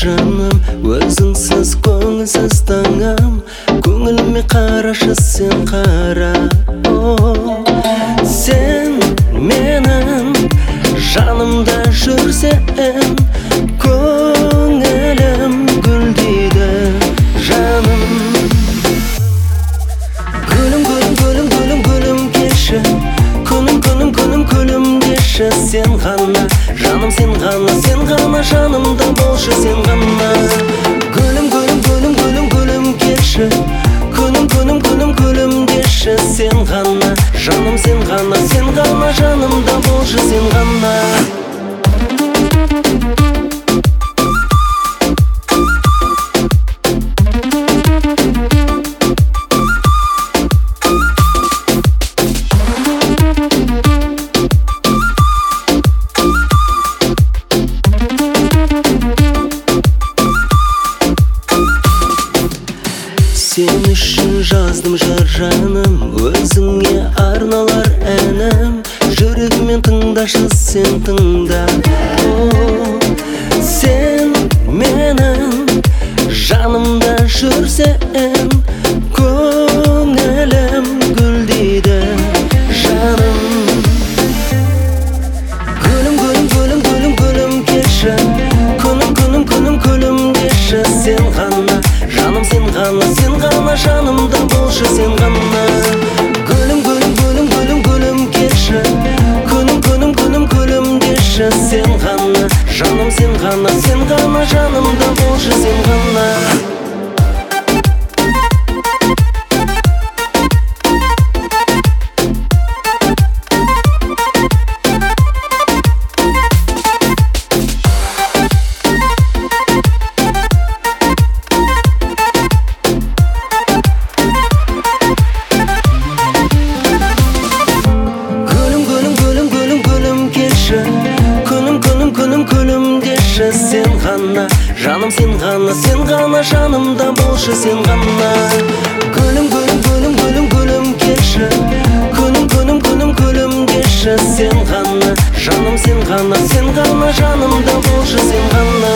жаным, өзіңсіз көңілсіз таңым, көңіліме қарашы сен қара. Сен менің жанымда жүрсең, көңілім гүлдейді жаным. Гүлім, гүлім, гүлім, гүлім, гүлім кеші, күнім, күнім, күнім, күлім деші. Сен ғана жаным, сен ғана жанымда болшы, сен ғана. Гүлім, гүлім, гүлім, гүлім, гүлім кеші, күнім, күнім, күнім, күлім деші. Сен ғана жаным, сен ғана жанымда болшы, сен ғана. Сен үшін жаздым жар жаным, өзіңе арналар әнім. Жүрегімен тыңдашы сен тыңда. Сен менің жанымда жүрсең, көңілім гүлдейді жаным. Гүлім, гүлім, гүлім, гүлім, гүлім кеші, күнім, күнім, күнім, күлім деші. Сен ғана жаным, сен ғана жанымда болшы, сен ғана. Гүлім, гүлім, гүлім, гүлім, гүлім кеші, күнім, күнім, күнім, күлім деші. Сен ғана жаным, сен ғана жанымда болшы, сен ғана. Күнім, күнім, күнім, күлім деші. Сен ғана жаным, сен ғана жанымда болшы, сен ғана. Гүлім, гүлім, гүлім, гүлім, гүлім кеші, күнім, күнім, күнім, күлім деші. Сен ғана жаным, сен ғана жанымда болшы, сен ғана.